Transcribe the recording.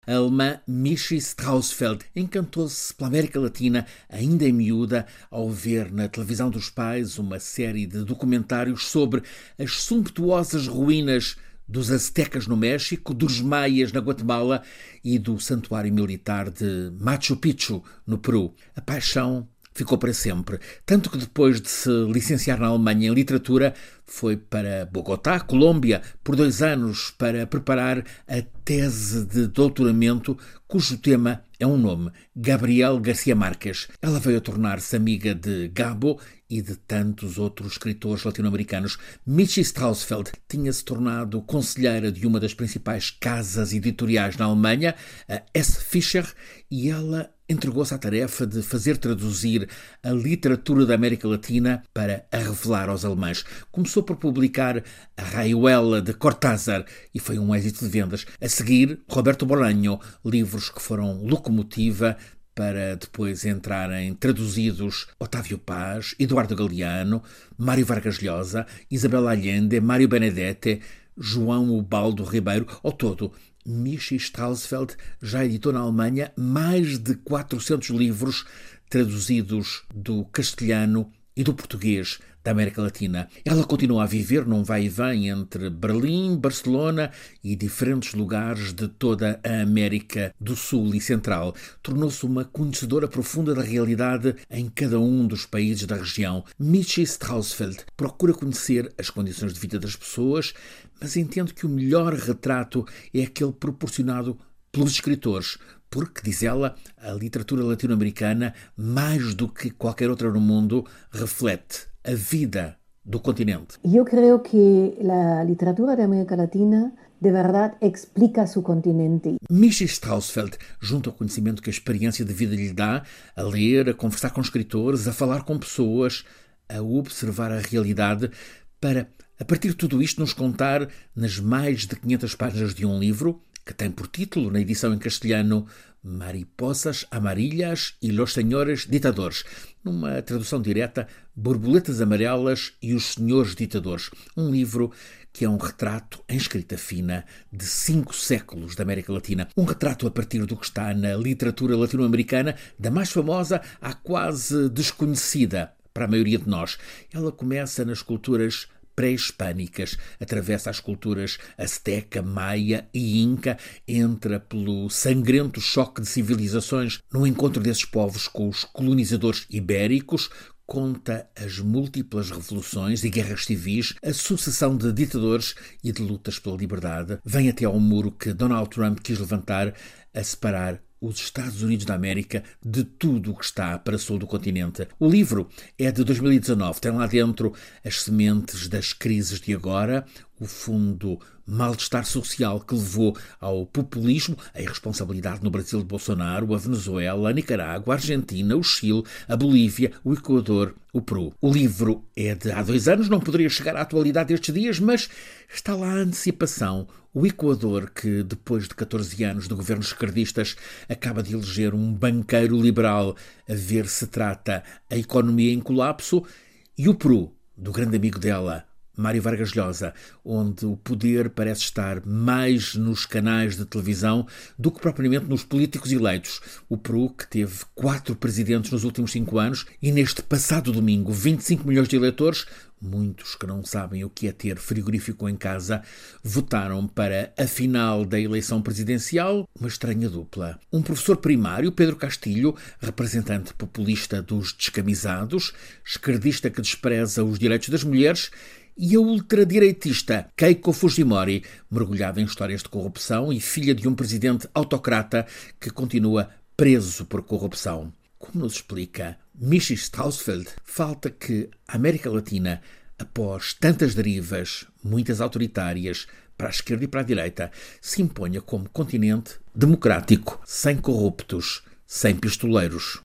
A alemã Michi Straussfeld encantou-se pela América Latina, ainda em miúda, ao ver na televisão dos pais uma série de documentários sobre as sumptuosas ruínas dos aztecas no México, dos maias na Guatemala e do santuário militar de Machu Picchu, no Peru. A paixão ficou para sempre, tanto que depois de se licenciar na Alemanha em literatura, foi para Bogotá, Colômbia, por 2 anos para preparar a tese de doutoramento, cujo tema é um nome, Gabriel García Márquez. Ela veio a tornar-se amiga de Gabo e de tantos outros escritores latino-americanos. Michi Straussfeld tinha-se tornado conselheira de uma das principais casas editoriais na Alemanha, a S. Fischer, e ela entregou-se à tarefa de fazer traduzir a literatura da América Latina para a revelar aos alemães. Começou por publicar a Rayuela de Cortázar e foi um êxito de vendas. A seguir, Roberto Bolaño, livros que foram locomotiva para depois entrarem traduzidos Otávio Paz, Eduardo Galeano, Mário Vargas Llosa, Isabel Allende, Mário Benedetti, João Ubaldo Ribeiro. Ao todo, Michi Straussfeld já editou na Alemanha mais de 400 livros traduzidos do castelhano e do português da América Latina. Ela continua a viver num vai e vem entre Berlim, Barcelona e diferentes lugares de toda a América do Sul e Central. Tornou-se uma conhecedora profunda da realidade em cada um dos países da região. Michi Straussfeld procura conhecer as condições de vida das pessoas, mas entende que o melhor retrato é aquele proporcionado pelos escritores, porque, diz ela, a literatura latino-americana, mais do que qualquer outra no mundo, reflete a vida do continente. Eu creio que a literatura da América Latina de verdade explica seu continente. Michi Straussfeld junta o conhecimento que a experiência de vida lhe dá, a ler, a conversar com escritores, a falar com pessoas, a observar a realidade, para, a partir de tudo isto, nos contar, nas mais de 500 páginas de um livro, que tem por título, na edição em castelhano, Mariposas Amarillas e Los Senhores Ditadores, numa tradução direta, Borboletas Amarelas e os Senhores Ditadores, um livro que é um retrato em escrita fina de 5 séculos da América Latina. Um retrato a partir do que está na literatura latino-americana, da mais famosa à quase desconhecida para a maioria de nós. Ela começa nas culturas pré-hispânicas, atravessa as culturas azteca, maia e inca, entra pelo sangrento choque de civilizações no encontro desses povos com os colonizadores ibéricos, conta as múltiplas revoluções e guerras civis, a sucessão de ditadores e de lutas pela liberdade, vem até ao muro que Donald Trump quis levantar a separar os Estados Unidos da América de tudo o que está para sul do continente. O livro é de 2019, tem lá dentro as sementes das crises de agora, o fundo mal-estar social que levou ao populismo, a irresponsabilidade no Brasil de Bolsonaro, a Venezuela, a Nicarágua, a Argentina, o Chile, a Bolívia, o Equador, o Peru. O livro é de há 2 anos, não poderia chegar à atualidade destes dias, mas está lá a antecipação. O Equador, que depois de 14 anos de governos esquerdistas acaba de eleger um banqueiro liberal a ver se trata a economia em colapso, e o Peru, do grande amigo dela, Mário Vargas Llosa, onde o poder parece estar mais nos canais de televisão do que propriamente nos políticos eleitos. O Peru, que teve 4 presidentes nos últimos 5 anos, e neste passado domingo 25 milhões de eleitores, muitos que não sabem o que é ter frigorífico em casa, votaram para a final da eleição presidencial, uma estranha dupla. Um professor primário, Pedro Castilho, representante populista dos descamisados, esquerdista que despreza os direitos das mulheres, e a ultradireitista Keiko Fujimori, mergulhada em histórias de corrupção e filha de um presidente autocrata que continua preso por corrupção. Como nos explica Michi Straussfeld, falta que a América Latina, após tantas derivas, muitas autoritárias, para a esquerda e para a direita, se imponha como continente democrático, sem corruptos, sem pistoleiros.